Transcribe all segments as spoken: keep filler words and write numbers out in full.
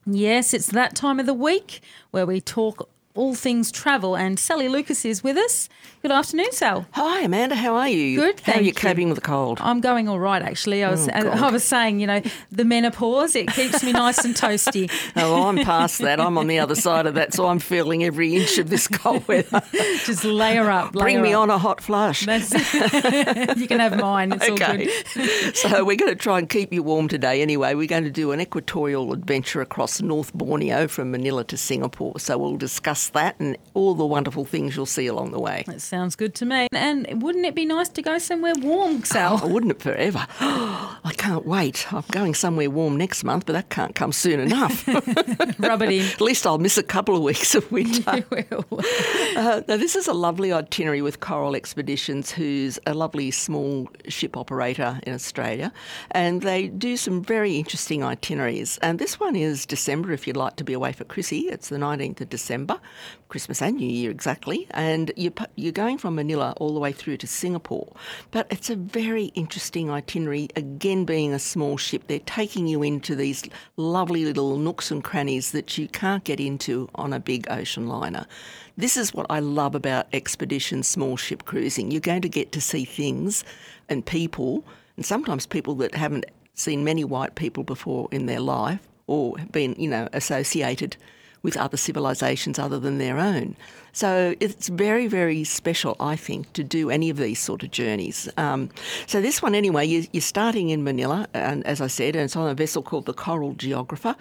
Yes, it's that time of the week where we talk all things travel, and Sally Lucas is with us. Good afternoon, Sal. Hi, Amanda. How are you? Good, How thank are you you. coping with the cold? I'm going all right, actually. I was, Oh, God. I was saying, you know, the menopause, it keeps me nice and toasty. Oh, I'm past that. I'm on the other side of that, so I'm feeling every inch of this cold weather. Just layer up. Layer Bring me up. on a hot flush. That's it. You can have mine. It's Okay. all good. So we're going to try and keep you warm today anyway. We're going to do an equatorial adventure across North Borneo from Manila to Singapore. So we'll discuss that and all the wonderful things you'll see along the way. That sounds good to me. And wouldn't it be nice to go somewhere warm, Sal? Oh, wouldn't it forever? I can't wait. I'm going somewhere warm next month, but that can't come soon enough. Rub it in. At least I'll miss a couple of weeks of winter. You will. Uh, now, this is a lovely itinerary with Coral Expeditions, who's a lovely small ship operator in Australia, and they do some very interesting itineraries. And this one is December, if you'd like to be away for Chrissy. It's the nineteenth of December, Christmas and New Year exactly, and you're, you're going from Manila all the way through to Singapore. But it's a very interesting itinerary, again being a small ship. They're taking you into these lovely little nooks and crannies that you can't get into on a big ocean liner. This is what I love about expedition small ship cruising. You're going to get to see things and people, and sometimes people that haven't seen many white people before in their life or been, you know, associated with other civilizations other than their own. So it's very, very special, I think, to do any of these sort of journeys. Um, so this one, anyway, you, you're starting in Manila, and as I said, and it's on a vessel called the Coral Geographer,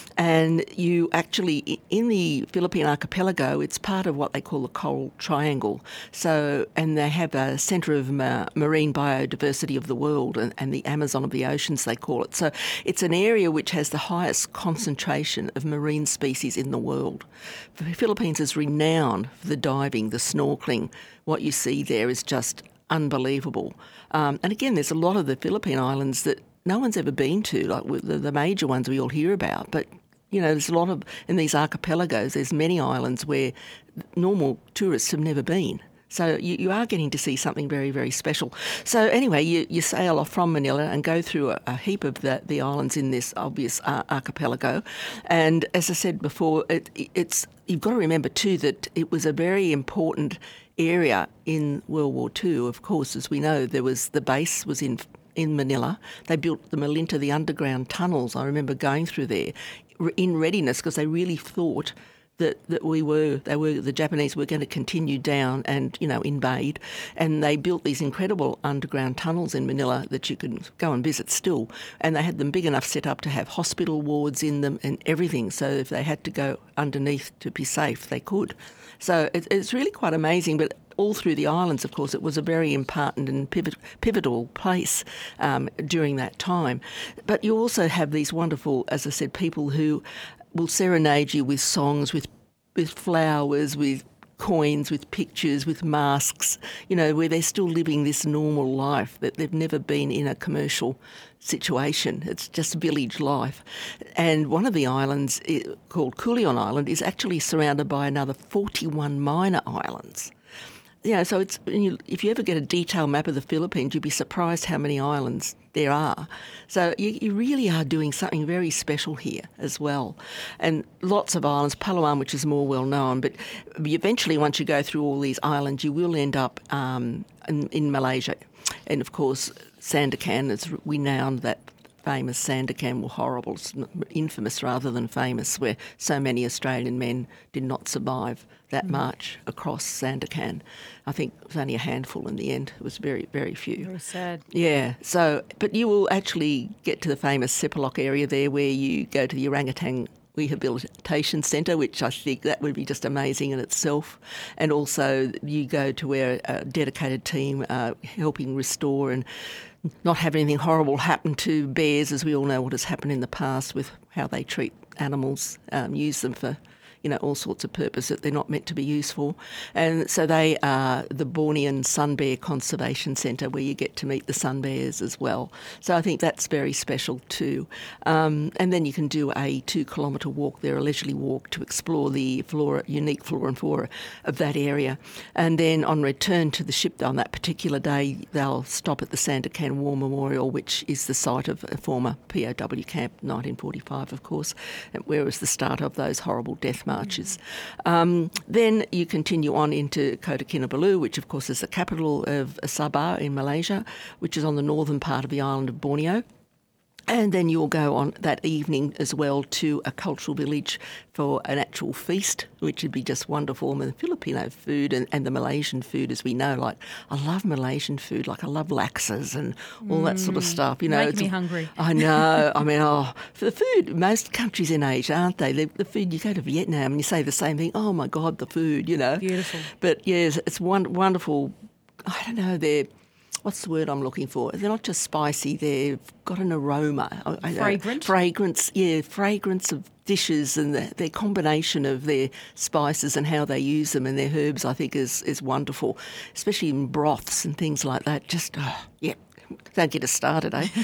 and you actually, in the Philippine archipelago, it's part of what they call the Coral Triangle. So, and they have a centre of ma- marine biodiversity of the world, and, and the Amazon of the oceans, they call it. So it's an area which has the highest concentration of marine species in the world. The Philippines is renowned for the diving, the snorkelling. What you see there is just unbelievable. Um, and again, there's a lot of the Philippine islands that no one's ever been to, like the, the major ones we all hear about. But, you know, there's a lot of, in these archipelagos, there's many islands where normal tourists have never been. So you, you are getting to see something very, very special. So anyway, you, you sail off from Manila and go through a, a heap of the, the islands in this obvious uh, archipelago. And as I said before, it, it's you've got to remember too that it was a very important area in World War Two. Of course, as we know, there was the base was in in Manila. They built the Malinta, the underground tunnels. I remember going through there in readiness because they really thought that, that we were, they were, the Japanese were going to continue down and, you know, invade. And they built these incredible underground tunnels in Manila that you could go and visit still. And they had them big enough set up to have hospital wards in them and everything. So if they had to go underneath to be safe, they could. So it, it's really quite amazing. But all through the islands, of course, it was a very important and pivot, pivotal place um, during that time. But you also have these wonderful, as I said, people who will serenade you with songs, with with flowers, with coins, with pictures, with masks, you know, where they're still living this normal life, that they've never been in a commercial situation. It's just village life. And one of the islands, called Culion Island, is actually surrounded by another forty-one minor islands. You know, so it's, if you ever get a detailed map of the Philippines, you'd be surprised how many islands there are. So you, you really are doing something very special here as well. And lots of islands, Palawan, which is more well known, but eventually once you go through all these islands, you will end up um, in, in Malaysia. And of course, Sandakan is renowned, that famous Sandakan, well, horrible, infamous rather than famous, where so many Australian men did not survive that march across Sandakan. I think it was only a handful in the end. It was very, very few. Very sad. Yeah. So, but you will actually get to the famous Sepilok area there, where you go to the orangutan rehabilitation centre, which I think that would be just amazing in itself. And also you go to where a dedicated team are helping restore and not have anything horrible happen to bears, as we all know what has happened in the past with how they treat animals, um, use them for, you know, all sorts of purpose that they're not meant to be used for. And so they are the Bornean Sun Bear Conservation Centre, where you get to meet the sun bears as well. So I think that's very special too. Um, and then you can do a two kilometre walk there, a leisurely walk, to explore the flora, unique flora and flora of that area. And then on return to the ship on that particular day, they'll stop at the Sandakan War Memorial, which is the site of a former P O W camp, nineteen forty-five, of course, where was the start of those horrible death marches. Um, then you continue on into Kota Kinabalu, which of course is the capital of Sabah in Malaysia, which is on the northern part of the island of Borneo. And then you'll go on that evening as well to a cultural village for an actual feast, which would be just wonderful. I mean, the Filipino food and, and the Malaysian food, as we know, like I love Malaysian food, like I love laksas and all mm. that sort of stuff. You know, Make it's, me hungry. I know. I mean, oh, for the food, most countries in Asia, aren't they? The, the food, you go to Vietnam and you say the same thing. Oh my God, the food, you know. Beautiful. But yes, it's one, wonderful. I don't know. They're What's the word I'm looking for? They're not just spicy, they've got an aroma. Fragrant? Fragrance, yeah, fragrance of dishes, and the, their combination of their spices and how they use them and their herbs, I think, is, is wonderful, especially in broths and things like that. Just, oh, yeah. Don't get us started, eh?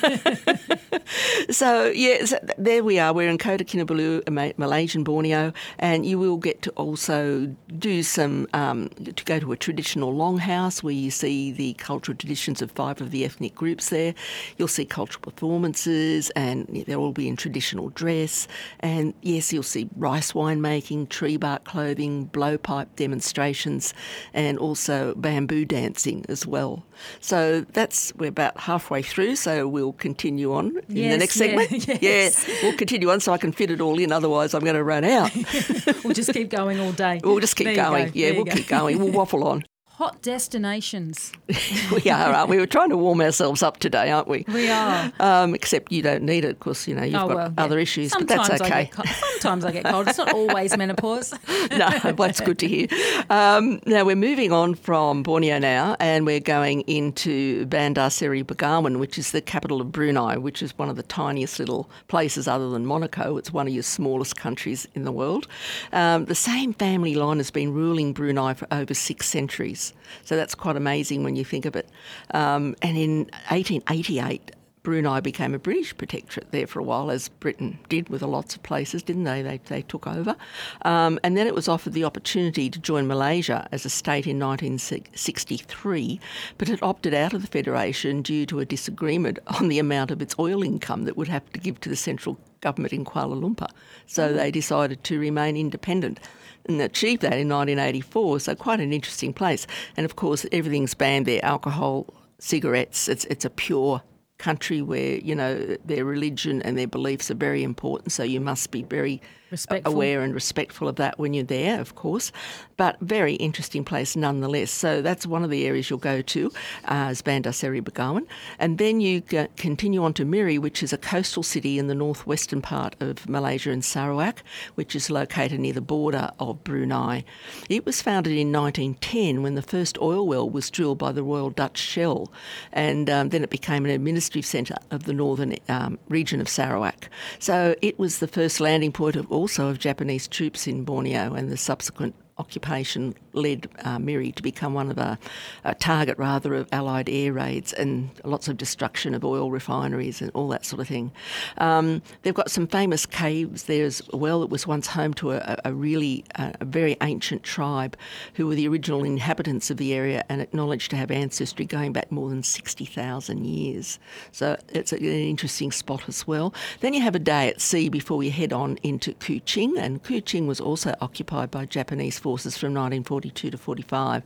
So, yeah, so there we are. We're in Kota Kinabalu, Malaysian Borneo, and you will get to also do some, um, to go to a traditional longhouse where you see the cultural traditions of five of the ethnic groups there. You'll see cultural performances, and they'll all be in traditional dress. And, yes, you'll see rice wine making, tree bark clothing, blowpipe demonstrations, and also bamboo dancing as well. So that's, we're about halfway through, so we'll continue on in yes, the next segment. Yeah, yes. yeah, we'll continue on so I can fit it all in, otherwise I'm going to run out. We'll just keep going all day. We'll just keep there going. Go. Yeah, we'll go. keep going. We'll waffle on. Hot destinations. We are, aren't we? We're trying to warm ourselves up today, aren't we? We are. Um, except you don't need it, because, you know, you've oh, got well, other yeah. issues, Sometimes but that's okay. I get cold. Sometimes I get cold. It's not always menopause. No, that's good to hear. Um, now, we're moving on from Borneo now, and we're going into Bandar Seri Begawan, which is the capital of Brunei, which is one of the tiniest little places other than Monaco. It's one of your smallest countries in the world. Um, the same family line has been ruling Brunei for over six centuries. So that's quite amazing when you think of it. Um, and in eighteen eighty-eight, Brunei became a British protectorate there for a while, as Britain did with lots of places, didn't they? They, they took over. Um, and then it was offered the opportunity to join Malaysia as a state in nineteen sixty-three, but it opted out of the federation due to a disagreement on the amount of its oil income that would have to give to the central government in Kuala Lumpur. So mm. they decided to remain independent and achieved that in nineteen eighty-four, so quite an interesting place. And of course, everything's banned there: alcohol, cigarettes. It's it's a pure country where, you know, their religion and their beliefs are very important, so you must be very respectful. aware and respectful of that when you're there, of course. But very interesting place nonetheless. So that's one of the areas you'll go to, uh, is Bandar Seri Begawan. And then you go, continue on to Miri, which is a coastal city in the northwestern part of Malaysia in Sarawak, which is located near the border of Brunei. It was founded in nineteen ten when the first oil well was drilled by the Royal Dutch Shell, and um, then it became an administrative centre of the northern um, region of Sarawak. So it was the first landing point of also of Japanese troops in Borneo, and the subsequent occupation led uh, Miri to become one of a, a target, rather, of Allied air raids and lots of destruction of oil refineries and all that sort of thing. Um, they've got some famous caves there as well. It was once home to a, a really uh, a very ancient tribe who were the original inhabitants of the area and acknowledged to have ancestry going back more than sixty thousand years. So it's an interesting spot as well. Then you have a day at sea before you head on into Kuching, and Kuching was also occupied by Japanese forces from nineteen forty-two to forty-five.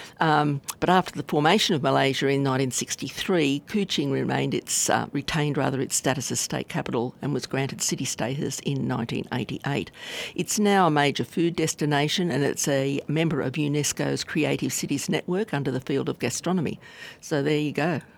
Um, but after the formation of Malaysia in nineteen sixty-three, Kuching remained its uh, retained rather its status as state capital and was granted city status in nineteen eighty-eight. It's now a major food destination, and it's a member of UNESCO's Creative Cities Network under the field of gastronomy. So there you go.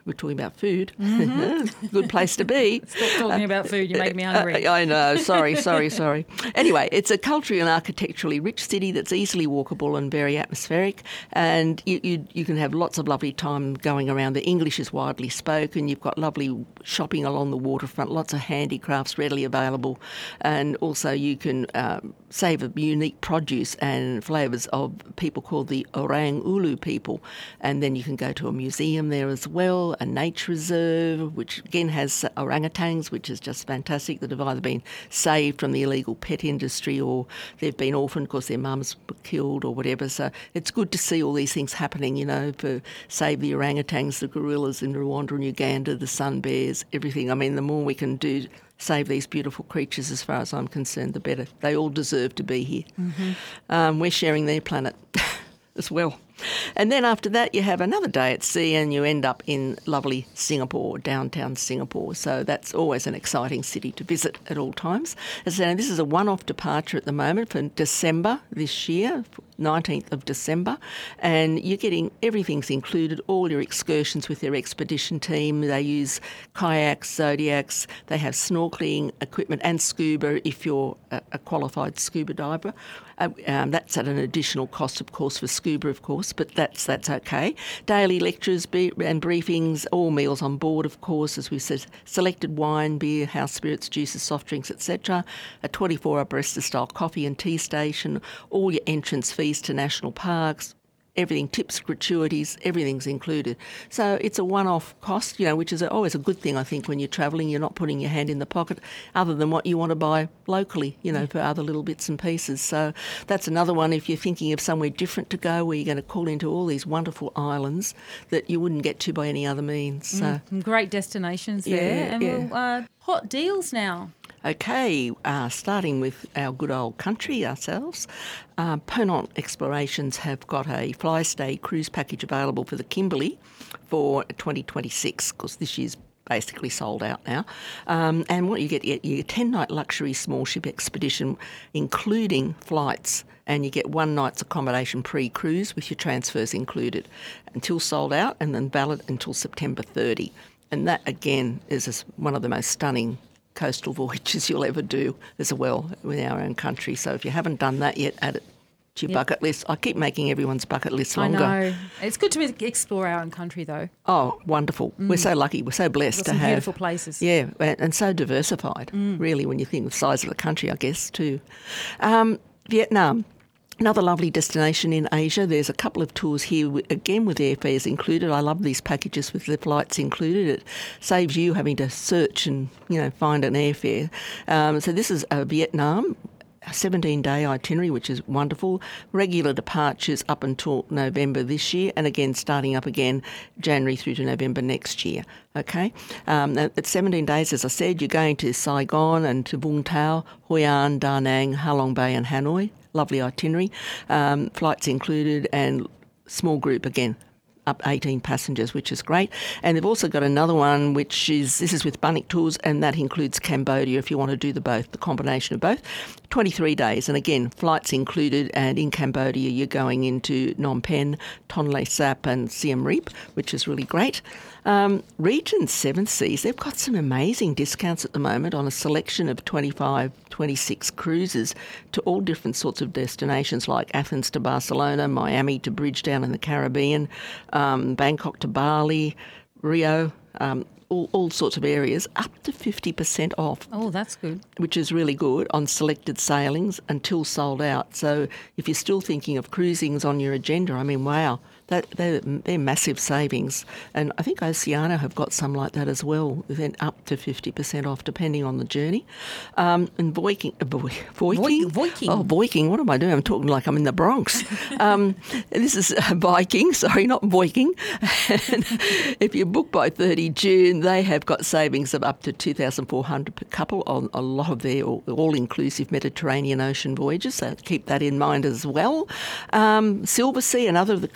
we're talking about food. Mm-hmm. Good place to be. Stop talking uh, about food. You're making me hungry. Uh, I know. Sorry, sorry, sorry. Anyway, it's a culturally and architecturally rich city that's easily walkable and very atmospheric. And you, you, you can have lots of lovely time going around. The English is widely spoken. You've got lovely shopping along the waterfront, lots of handicrafts readily available. And also you can um, savour unique produce and flavours of people called the Orang Ulu people. And then you can go to a museum there as well, a nature reserve, which again has orangutans, which is just fantastic, that have either been saved from the illegal pet industry or they've been orphaned because their mums were killed or whatever. So it's good to see all these things happening, you know, for save the orangutans, the gorillas in Rwanda and Uganda, the sun bears, everything. I mean, the more we can do save these beautiful creatures, as far as I'm concerned, the better. They all deserve to be here. Mm-hmm. Um, we're sharing their planet as well. And then after that, you have another day at sea and you end up in lovely Singapore, downtown Singapore. So that's always an exciting city to visit at all times. As I say, this is a one-off departure at the moment for December this year, nineteenth of December, and you're getting, everything's included, all your excursions with their expedition team. They use kayaks, zodiacs, they have snorkelling equipment and scuba if you're a, a qualified scuba diver. Uh, um, that's at an additional cost, of course, for scuba, of course, but that's that's okay. Daily lectures be- and briefings, all meals on board, of course, as we said, selected wine, beer, house spirits, juices, soft drinks, et cetera. A twenty-four hour barista-style coffee and tea station, all your entrance fees to national parks, everything, tips, gratuities, everything's included. So it's a one-off cost, you know, which is always a good thing, I think, when you're travelling. You're not putting your hand in the pocket other than what you want to buy locally, you know, for other little bits and pieces. So that's another one if you're thinking of somewhere different to go where you're going to call into all these wonderful islands that you wouldn't get to by any other means. So mm, great destinations there. Yeah, and yeah. we'll, uh, hot deals now. Okay, uh, starting with our good old country ourselves, uh, Ponant Explorations have got a fly stay cruise package available for the Kimberley for twenty twenty-six, because this year's basically sold out now. Um, and what you get, you get a ten-night luxury small ship expedition, including flights, and you get one night's accommodation pre-cruise with your transfers included, until sold out and then valid until September thirtieth. And that, again, is one of the most stunning coastal voyages you'll ever do as well with our own country. So if you haven't done that yet, add it to your yep. bucket list. I keep making everyone's bucket list longer. I know. It's good to explore our own country, though. Oh, wonderful. Mm. We're so lucky. We're so blessed Got to some have. beautiful places. Yeah, and so diversified, mm. really, when you think of the size of the country, I guess, too. Um, Vietnam. Another lovely destination in Asia. There's a couple of tours here, again with airfares included. I love these packages with the flights included. It saves you having to search and, you know, find an airfare. Um, so this is uh, Vietnam, a seventeen-day itinerary, which is wonderful. Regular departures up until November this year, and again starting up again January through to November next year. Okay, um, at seventeen days, as I said, you're going to Saigon and to Vung Tau, Hoi An, Da Nang, Ha Long Bay and Hanoi. Lovely itinerary. Um, flights included and small group again. Up eighteen passengers, which is great. And they've also got another one, which is, this is with Bunnik Tours, and that includes Cambodia if you want to do the both, the combination of both. twenty-three days, and again, flights included, and in Cambodia you're going into Phnom Penh, Tonle Sap and Siem Reap, which is really great. Um, Region Seven Seas, they've got some amazing discounts at the moment on a selection of twenty-five, twenty-six cruises to all different sorts of destinations like Athens to Barcelona, Miami to Bridgetown in the Caribbean, um, Bangkok to Bali, Rio, um, all, all sorts of areas, up to fifty percent off. Oh, that's good. Which is really good on selected sailings until sold out. So if you're still thinking of cruisings on your agenda, I mean, wow. That, they're, they're massive savings. And I think Oceania have got some like that as well, then up to fifty percent off depending on the journey. Um, and Viking, uh, Viking? Viking. Oh, Viking, what am I doing? I'm talking like I'm in the Bronx. um, this is uh, Viking, sorry, not Viking. And if you book by thirty June, they have got savings of up to two thousand four hundred dollars per couple on a lot of their all-inclusive Mediterranean Ocean voyages, so keep that in mind as well. Um, Silver Sea, another of the cruise companies,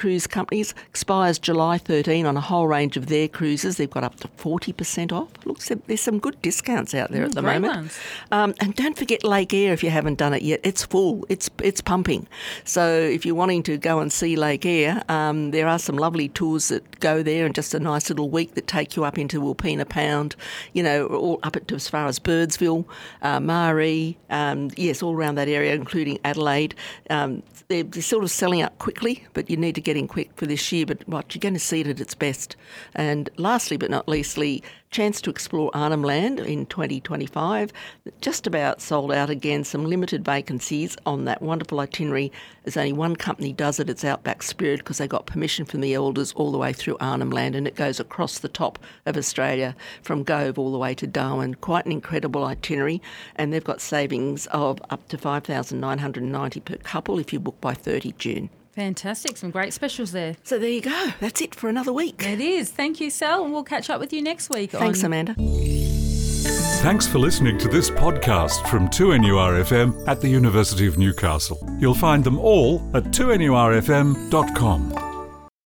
companies. Expires July thirteenth on a whole range of their cruises. They've got up to forty percent off. Looks, there's some good discounts out there Mm, at the great moment. ones. Um, and don't forget Lake Eyre if you haven't done it yet. It's full. It's it's pumping. So if you're wanting to go and see Lake Eyre, um, there are some lovely tours that go there, and just a nice little week that take you up into Wilpena Pound, you know, all up to as far as Birdsville, uh, Maree, um, yes, all around that area, including Adelaide. Um, they're, they're sort of selling out quickly, but you need to get in quick for this year. But what you're going to see it at its best. And lastly, but not leastly, chance to explore Arnhem Land in twenty twenty-five. Just about sold out again. Some limited vacancies on that wonderful itinerary. There's only one company does it. It's Outback Spirit, because they got permission from the elders all the way through Arnhem Land, and it goes across the top of Australia from Gove all the way to Darwin. Quite an incredible itinerary, and they've got savings of up to five thousand nine hundred ninety dollars per couple if you book by thirtieth of June. Fantastic. Some great specials there. So there you go. That's it for another week. It is. Thank you, Sal, and we'll catch up with you next week. Thanks, on... Amanda. Thanks for listening to this podcast from two N U R F M at the University of Newcastle. You'll find them all at two N U R F M dot com.